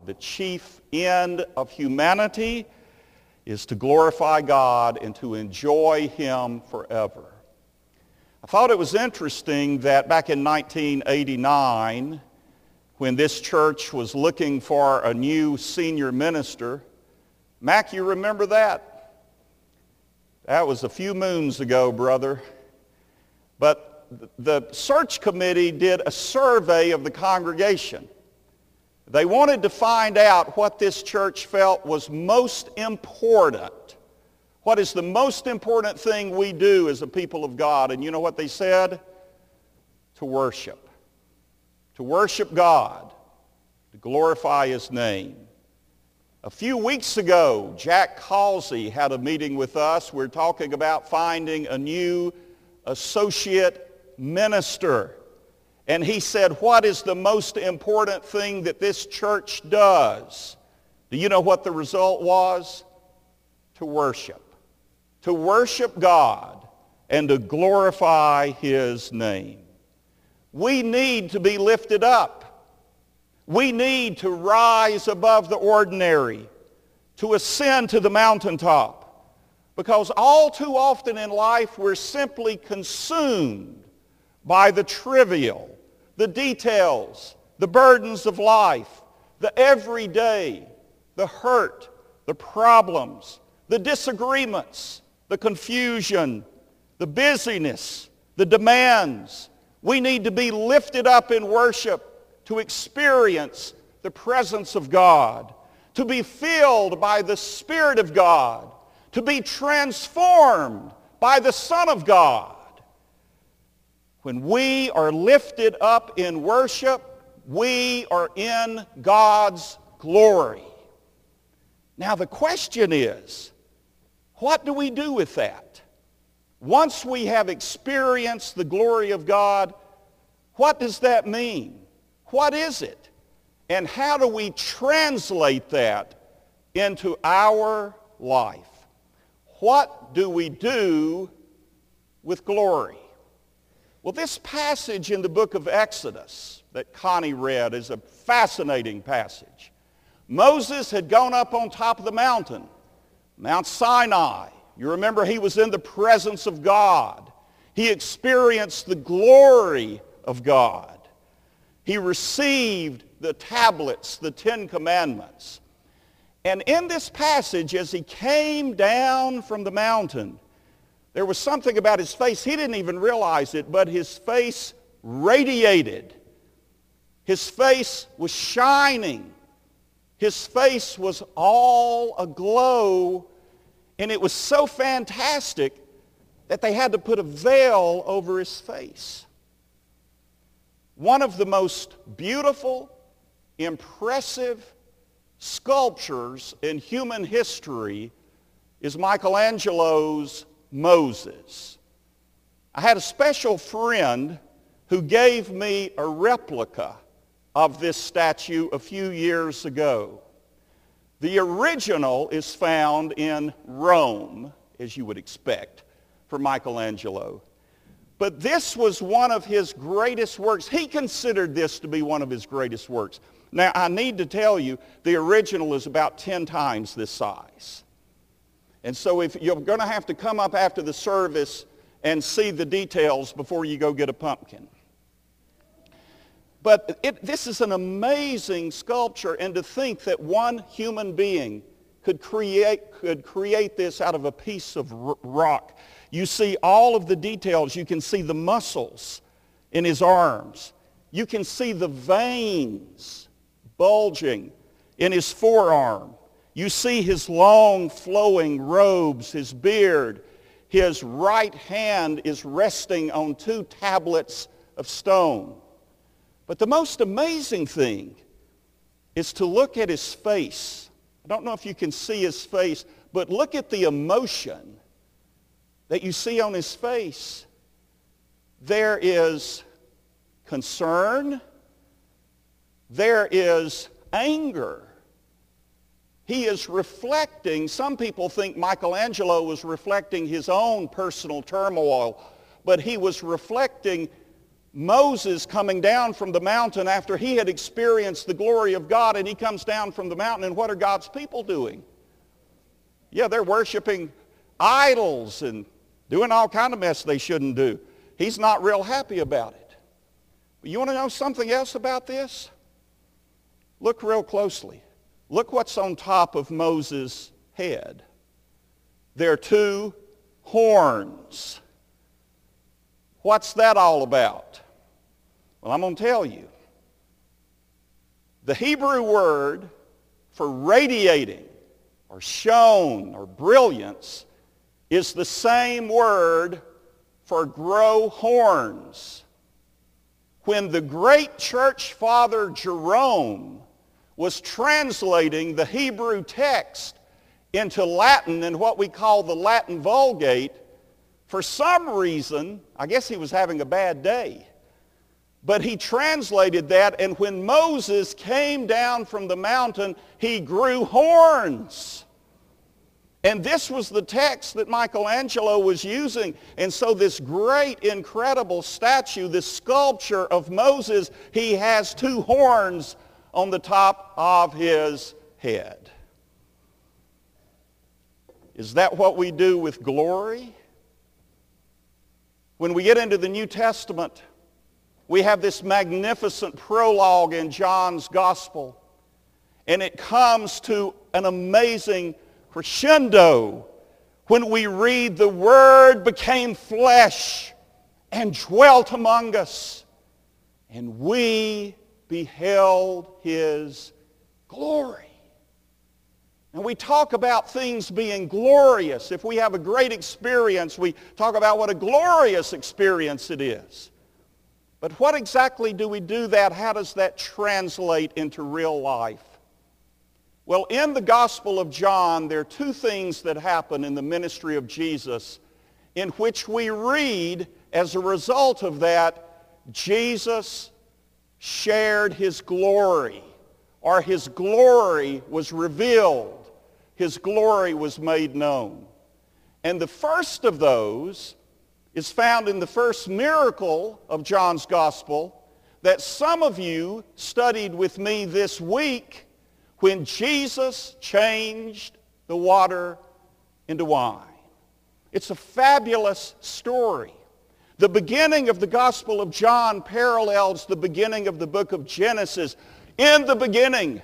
The chief end of humanity is to glorify God and to enjoy Him forever. I thought it was interesting that back in 1989, when this church was looking for a new senior minister, Mac, you remember that? That was a few moons ago, brother. But the search committee did a survey of the congregation. They wanted to find out what this church felt was most important. What is the most important thing we do as a people of God? And you know what they said? To worship. To worship God. To glorify His name. A few weeks ago, Jack Halsey had a meeting with us. We're talking about finding a new associate minister. And he said, what is the most important thing that this church does? Do you know what the result was? To worship. To worship God and to glorify His name. We need to be lifted up. We need to rise above the ordinary, to ascend to the mountaintop. Because all too often in life we're simply consumed by the trivial, the details, the burdens of life, the everyday, the hurt, the problems, the disagreements, the confusion, the busyness, the demands. We need to be lifted up in worship to experience the presence of God, to be filled by the Spirit of God, to be transformed by the Son of God. When we are lifted up in worship, we are in God's glory. Now the question is, what do we do with that? Once we have experienced the glory of God, what does that mean? What is it? And how do we translate that into our life? What do we do with glory? Well, this passage in the book of Exodus that Connie read is a fascinating passage. Moses had gone up on top of the mountain, Mount Sinai. You remember he was in the presence of God. He experienced the glory of God. He received the tablets, the Ten Commandments. And in this passage, as he came down from the mountain, there was something about his face. He didn't even realize it, but his face radiated. His face was shining. His face was all aglow, and it was so fantastic that they had to put a veil over his face. One of the most beautiful, impressive sculptures in human history is Michelangelo's Moses. I had a special friend who gave me a replica of this statue a few years ago. The original is found in Rome, as you would expect, for Michelangelo. But this was one of his greatest works. He considered this to be one of his greatest works. Now, I need to tell you, the original is about 10 times this size. And so if you're going to have to come up after the service and see the details before you go get a pumpkin. But this is an amazing sculpture, and to think that one human being could create this out of a piece of rock. You see all of the details. You can see the muscles in his arms. You can see the veins bulging in his forearm. You see his long flowing robes, his beard. His right hand is resting on 2 tablets of stone. But the most amazing thing is to look at his face. I don't know if you can see his face, but look at the emotion that you see on his face. There is concern. There is anger. He is reflecting, some people think Michelangelo was reflecting his own personal turmoil, but he was reflecting Moses coming down from the mountain after he had experienced the glory of God, and he comes down from the mountain, and what are God's people doing? Yeah, they're worshiping idols and doing all kind of mess they shouldn't do. He's not real happy about it. But you want to know something else about this? Look real closely. Look what's on top of Moses' head. There are 2 horns. What's that all about? Well, I'm going to tell you. The Hebrew word for radiating or shone or brilliance is the same word for grow horns. When the great church father Jerome was translating the Hebrew text into Latin in what we call the Latin Vulgate, for some reason, I guess he was having a bad day, but he translated that, and when Moses came down from the mountain, he grew horns. And this was the text that Michelangelo was using. And so this great, incredible statue, this sculpture of Moses, he has 2 horns on the top of his head. Is that what we do with glory? When we get into the New Testament, we have this magnificent prologue in John's Gospel, and it comes to an amazing crescendo when we read, the Word became flesh and dwelt among us, and we beheld his glory. And we talk about things being glorious. If we have a great experience, we talk about what a glorious experience it is. But what exactly do we do that? How does that translate into real life? Well, in the Gospel of John, there are 2 things that happen in the ministry of Jesus in which we read, as a result of that, Jesus shared his glory, or his glory was revealed. His glory was made known. And the first of those is found in the first miracle of John's Gospel that some of you studied with me this week, when Jesus changed the water into wine. It's a fabulous story. The beginning of the Gospel of John parallels the beginning of the book of Genesis. In the beginning,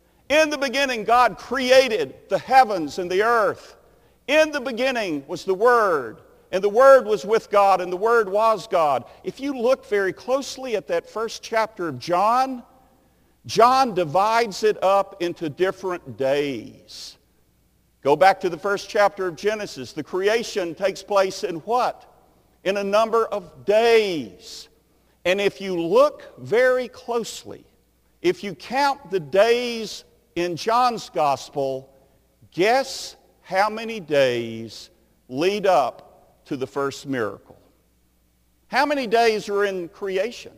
God created the heavens and the earth. In the beginning was the Word, and the Word was with God, and the Word was God. If you look very closely at that first chapter of John, John divides it up into different days. Go back to the first chapter of Genesis. The creation takes place in what? In a number of days. And if you look very closely, if you count the days in John's Gospel, guess how many days lead up to the first miracle? How many days are in creation?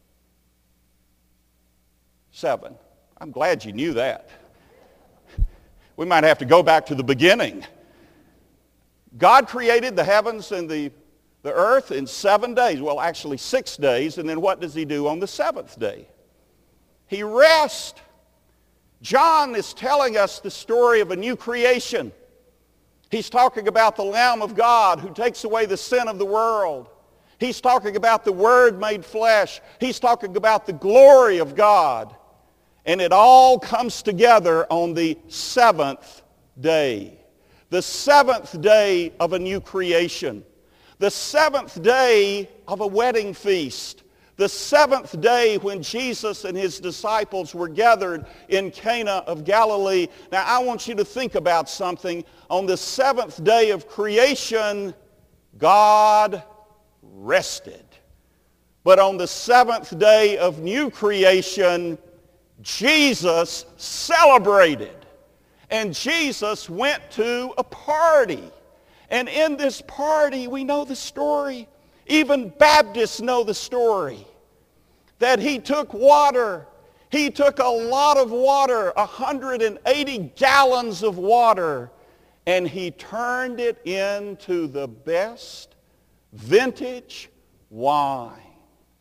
7. I'm glad you knew that. We might have to go back to the beginning. God created the heavens and the earth in 7 days. Well, actually 6 days. And then what does he do on the 7th day? He rests. John is telling us the story of a new creation. He's talking about the Lamb of God who takes away the sin of the world. He's talking about the Word made flesh. He's talking about the glory of God. And it all comes together on the 7th day. The 7th day of a new creation. The 7th day of a wedding feast. The 7th day when Jesus and his disciples were gathered in Cana of Galilee. Now I want you to think about something. On the 7th day of creation, God rested. But on the 7th day of new creation, Jesus celebrated. And Jesus went to a party. And in this party, we know the story. Even Baptists know the story. That he took water. He took a lot of water, 180 gallons of water, and he turned it into the best vintage wine.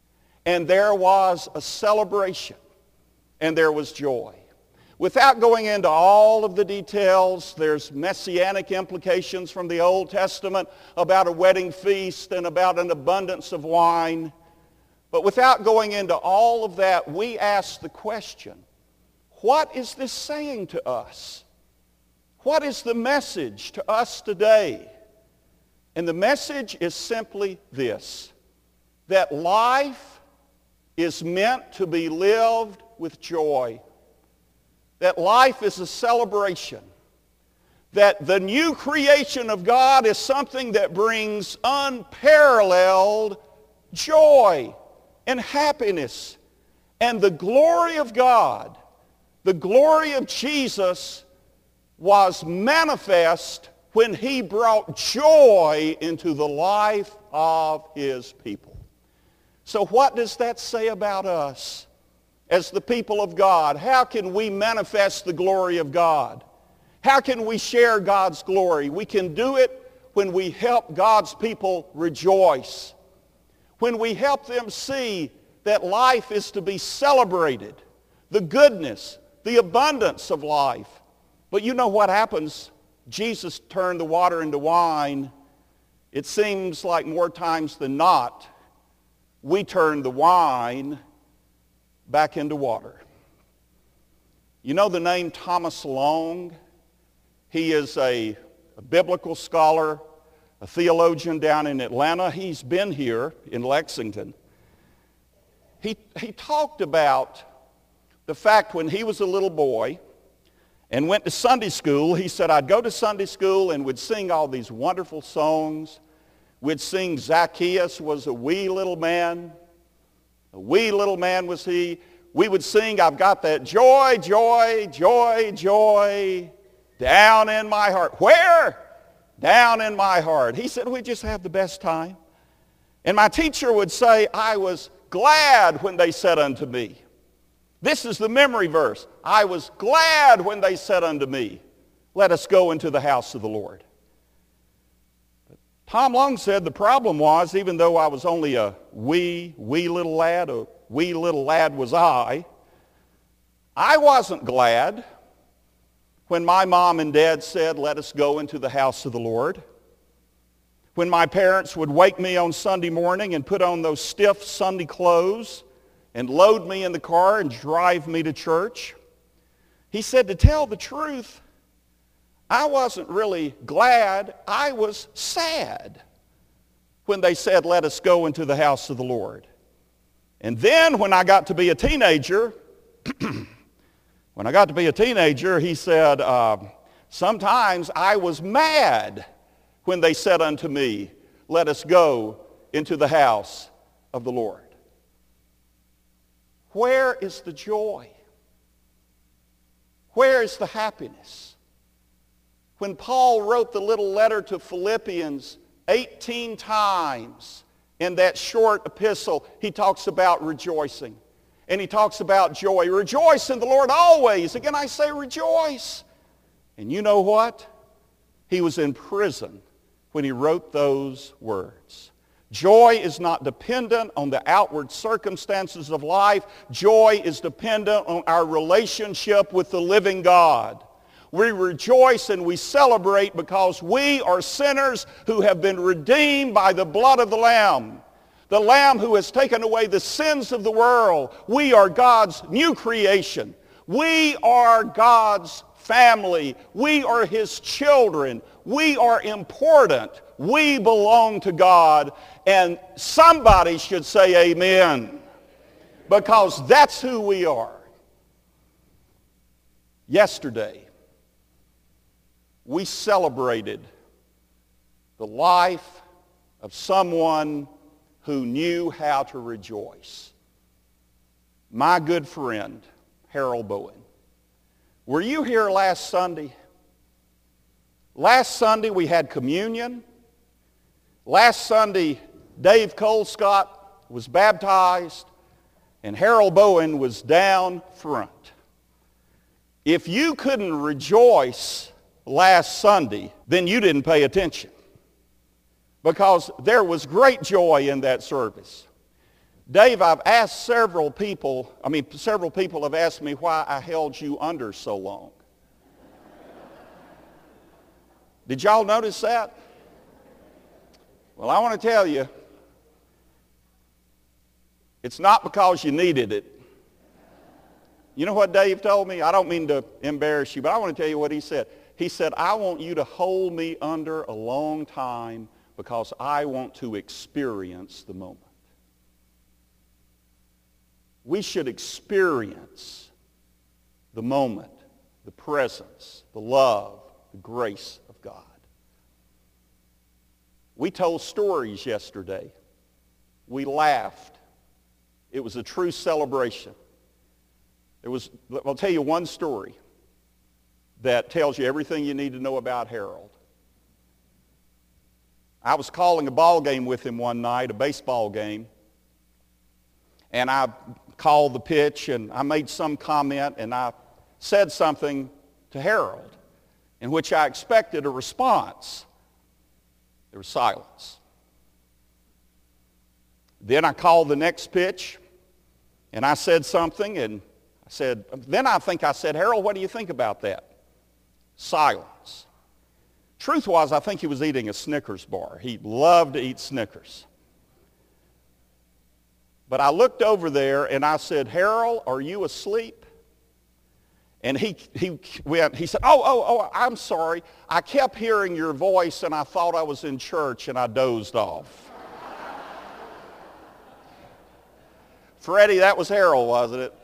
and there was a celebration, and there was joy. Without going into all of the details, there's messianic implications from the Old Testament about a wedding feast and about an abundance of wine. But without going into all of that, we ask the question, what is this saying to us? What is the message to us today? And the message is simply this, that life is meant to be lived with joy. That life is a celebration. That the new creation of God is something that brings unparalleled joy and happiness. And the glory of God, the glory of Jesus, was manifest when he brought joy into the life of his people. So what does that say about us as the people of God? How can we manifest the glory of God? How can we share God's glory? We can do it when we help God's people rejoice. When we help them see that life is to be celebrated, the goodness, the abundance of life. But you know what happens? Jesus turned the water into wine. It seems like more times than not, we turn the wine back into water. You know the name Thomas Long? He is a biblical scholar, a theologian down in Atlanta. He's been here in Lexington. He talked about the fact when he was a little boy and went to Sunday school, he said, I'd go to Sunday school and would sing all these wonderful songs. We'd sing Zacchaeus was a wee little man. A wee little man was he. We would sing, I've got that joy, joy, joy, joy down in my heart. Where? Down in my heart. He said, we just have the best time. And my teacher would say, I was glad when they said unto me. This is the memory verse. I was glad when they said unto me, let us go into the house of the Lord. But Tom Long said the problem was, even though I was only a wee little lad was I wasn't glad when my mom and dad said, let us go into the house of the Lord. When my parents would wake me on Sunday morning and put on those stiff Sunday clothes and load me in the car and drive me to church. He said, to tell the truth, I wasn't really glad. I was sad when they said, let us go into the house of the Lord. And then when I got to be a teenager, he said, sometimes I was mad when they said unto me, let us go into the house of the Lord. Where is the joy? Where is the happiness? When Paul wrote the little letter to Philippians 18 times in that short epistle, he talks about rejoicing. And he talks about joy. Rejoice in the Lord always. Again, I say rejoice. And you know what? He was in prison when he wrote those words. Joy is not dependent on the outward circumstances of life. Joy is dependent on our relationship with the living God. We rejoice and we celebrate because we are sinners who have been redeemed by the blood of the Lamb. The Lamb who has taken away the sins of the world. We are God's new creation. We are God's family. We are his children. We are important. We belong to God. And somebody should say amen. Because that's who we are. Yesterday, we celebrated the life of someone who knew how to rejoice. My good friend, Harold Bowen. Were you here last Sunday? Last Sunday we had communion. Last Sunday Dave Colescott was baptized and Harold Bowen was down front. If you couldn't rejoice last Sunday, then you didn't pay attention. Because there was great joy in that service. Dave, I've asked several people have asked me why I held you under so long. Did y'all notice that? Well, I want to tell you, it's not because you needed it. You know what Dave told me? I don't mean to embarrass you, but I want to tell you what he said. He said, I want you to hold me under a long time because I want to experience the moment. We should experience the moment, the presence, the love, the grace of God. We told stories yesterday. We laughed. It was a true celebration. I'll tell you one story that tells you everything you need to know about Harold. I was calling a ball game with him one night, a baseball game, and I called the pitch and I made some comment and I said something to Harold in which I expected a response. There was silence. Then I called the next pitch and I said something and then I think I said, Harold, what do you think about that? Silence. Truth was, I think he was eating a Snickers bar. He loved to eat Snickers. But I looked over there and I said, Harold, are you asleep? And he said, oh, I'm sorry. I kept hearing your voice and I thought I was in church and I dozed off. Freddie, that was Harold, wasn't it?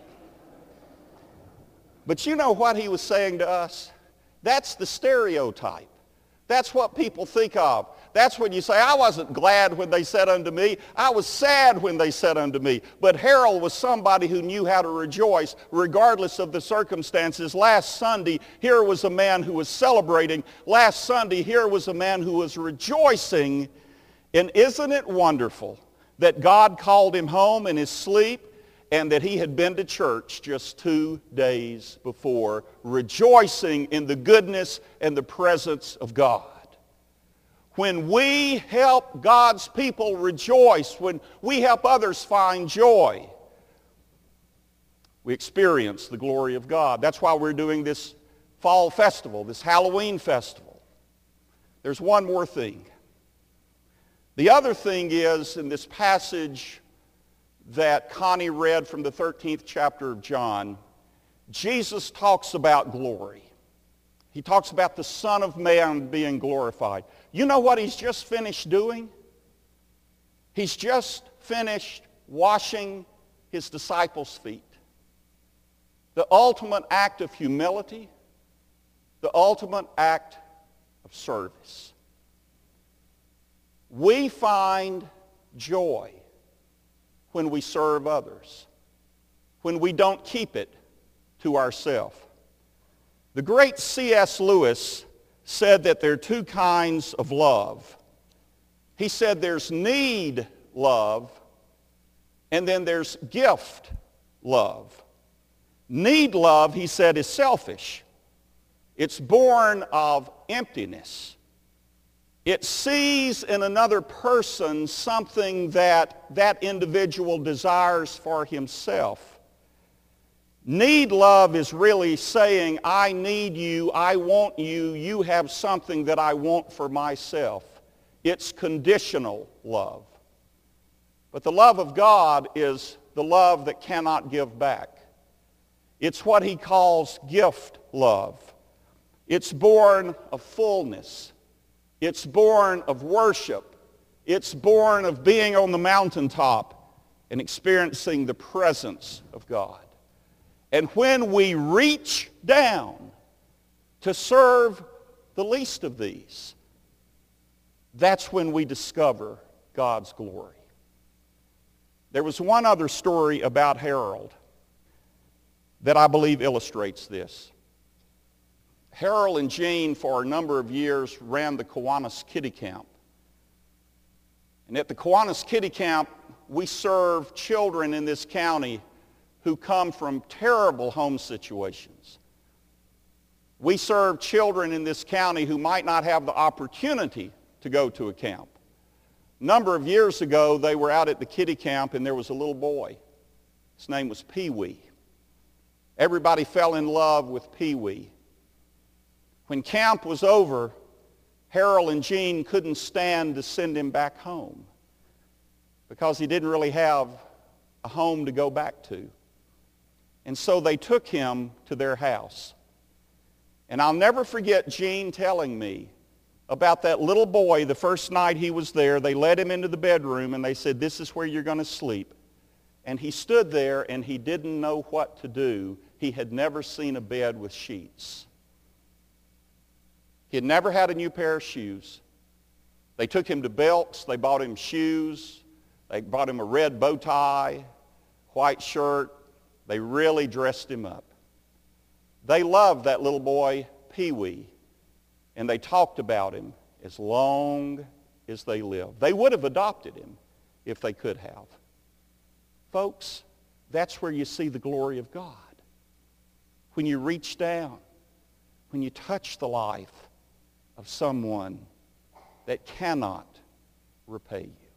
But you know what he was saying to us? That's the stereotype. That's what people think of. That's when you say, I wasn't glad when they said unto me. I was sad when they said unto me. But Harold was somebody who knew how to rejoice regardless of the circumstances. Last Sunday, here was a man who was celebrating. Last Sunday, here was a man who was rejoicing. And isn't it wonderful that God called him home in his sleep and that he had been to church just 2 days before, rejoicing in the goodness and the presence of God. When we help God's people rejoice, when we help others find joy, we experience the glory of God. That's why we're doing this fall festival, this Halloween festival. There's one more thing. The other thing is, in this passage that Connie read from the 13th chapter of John, Jesus talks about glory. He talks about the Son of Man being glorified. You know what he's just finished doing? He's just finished washing his disciples' feet. The ultimate act of humility, the ultimate act of service. We find joy when we serve others, when we don't keep it to ourselves. The great C.S. Lewis said that there are two kinds of love. He said there's need love, and then there's gift love. Need love, he said, is selfish. It's born of emptiness. It sees in another person something that that individual desires for himself. Need love is really saying, I need you, I want you, you have something that I want for myself. It's conditional love. But the love of God is the love that cannot give back. It's what he calls gift love. It's born of fullness. It's born of worship. It's born of being on the mountaintop and experiencing the presence of God. And when we reach down to serve the least of these, that's when we discover God's glory. There was one other story about Harold that I believe illustrates this. Harold and Jean, for a number of years, ran the Kiwanis Kiddie Camp. And at the Kiwanis Kiddie Camp, we serve children in this county who come from terrible home situations. We serve children in this county who might not have the opportunity to go to a camp. A number of years ago, they were out at the kiddie camp, and there was a little boy. His name was Pee-wee. Everybody fell in love with Pee-wee. When camp was over, Harold and Jean couldn't stand to send him back home because he didn't really have a home to go back to. And so they took him to their house. And I'll never forget Jean telling me about that little boy. The first night he was there, they led him into the bedroom and they said, "This is where you're going to sleep." And he stood there and he didn't know what to do. He had never seen a bed with sheets. He had never had a new pair of shoes. They took him to Belk's. They bought him shoes. They bought him a red bow tie, white shirt. They really dressed him up. They loved that little boy, Pee-wee, and they talked about him as long as they lived. They would have adopted him if they could have. Folks, that's where you see the glory of God. When you reach down, when you touch the life of someone that cannot repay you.